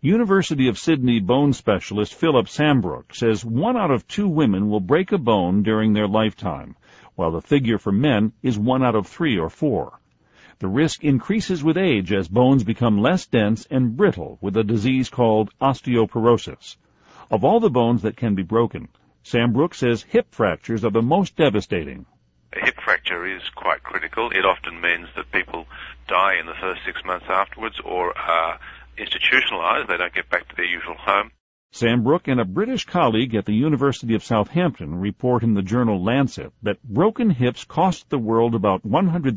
University of Sydney bone specialist Philip Sambrook says 1 out of 2 women will break a bone during their lifetime, while the figure for men is 1 out of 3 or 4. The risk increases with age as bones become less dense and brittle with a disease called osteoporosis. Of all the bones that can be broken, Sambrook says hip fractures are the most devastating. A hip fracture is quite critical. It often means that people die in the first 6 months afterwards or are institutionalized. They don't get back to their usual home. Sambrook and a British colleague at the University of Southampton report in the journal Lancet that broken hips cost the world about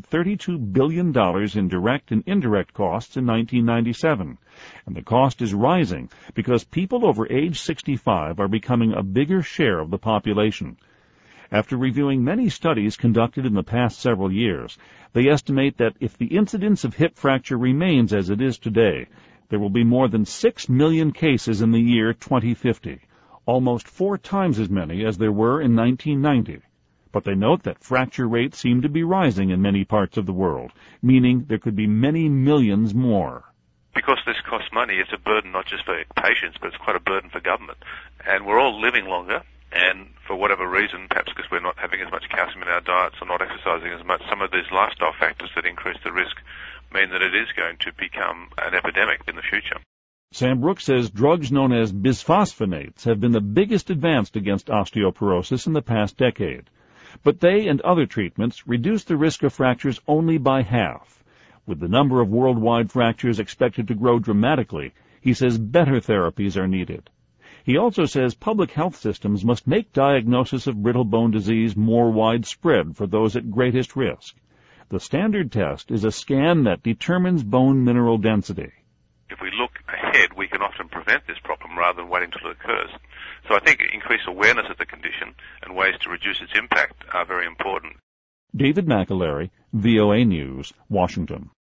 $132 billion in direct and indirect costs in 1997. And the cost is rising because people over age 65 are becoming a bigger share of the population. After reviewing many studies conducted in the past several years, they estimate that if the incidence of hip fracture remains as it is today, there will be more than 6 million cases in the year 2050, almost 4 times as many as there were in 1990. But they note that fracture rates seem to be rising in many parts of the world, meaning there could be many millions more. Because this costs money, it's a burden not just for patients, but it's quite a burden for government. And we're all living longer, and for whatever reason, perhaps because we're not having as much calcium in our diets or not exercising as much, some of these lifestyle factors that increase the risk mean that it is going to become an epidemic in the future. Sambrook says drugs known as bisphosphonates have been the biggest advance against osteoporosis in the past decade. But they and other treatments reduce the risk of fractures only by half. With the number of worldwide fractures expected to grow dramatically, he says better therapies are needed. He also says public health systems must make diagnosis of brittle bone disease more widespread for those at greatest risk. The standard test is a scan that determines bone mineral density. If we look ahead, we can often prevent this problem rather than waiting until it occurs. So I think increased awareness of the condition and ways to reduce its impact are very important. David McAlery, VOA News, Washington.